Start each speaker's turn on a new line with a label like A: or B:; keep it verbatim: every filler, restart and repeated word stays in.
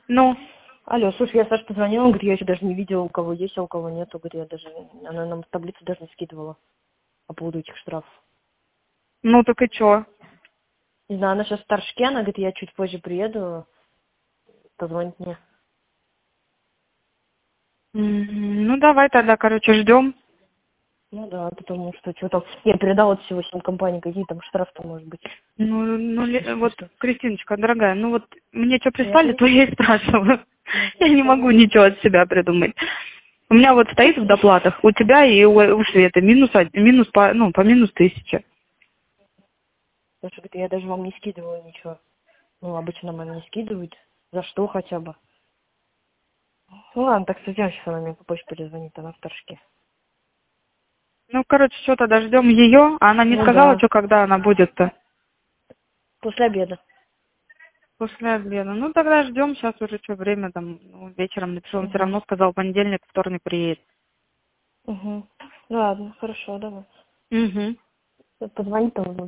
A: Ну,
B: Алло, слушай, я Саше позвонила, он говорит, я еще даже не видела, у кого есть, а у кого нету. Говорит, я даже, она нам таблицу даже не скидывала по поводу этих штрафов.
A: ну так и чё?
B: Не знаю, она сейчас в Торжке, она говорит, я чуть позже приеду, позвонит мне.
A: М, Ну, давай тогда, короче, ждем.
B: Ну да, потому что что там, я передала всего семь компаний, какие там штрафы может быть.
A: Ну, ну, Ле- вот,
B: Что?
A: Кристиночка, дорогая, ну вот мне что
B: Я
A: прислали, то
B: вижу.
A: я и спрашиваю. Я не
B: Угу.
A: могу ничего от себя придумать. У меня вот стоит в доплатах, у тебя и у, у Светы минус, од- минус по, ну, по минус тысяча.
B: Потому что говорит, я даже вам не скидываю ничего. Ну, обычно нам не скидывают. За что хотя бы? Ну ладно, так что сейчас она мне попозже перезвонит, она в Торжке.
A: Ну, короче, что тогда ждем ее, а она не
B: Ну
A: сказала,
B: да,
A: что когда она будет-то.
B: после обеда.
A: После обеда. Ну, тогда ждем, сейчас уже что время, там, ну, вечером напишу. Он все
B: Угу.
A: равно сказал, понедельник, вторник приедет.
B: Угу. Ладно, хорошо, давай.
A: Угу.
B: Позвони там.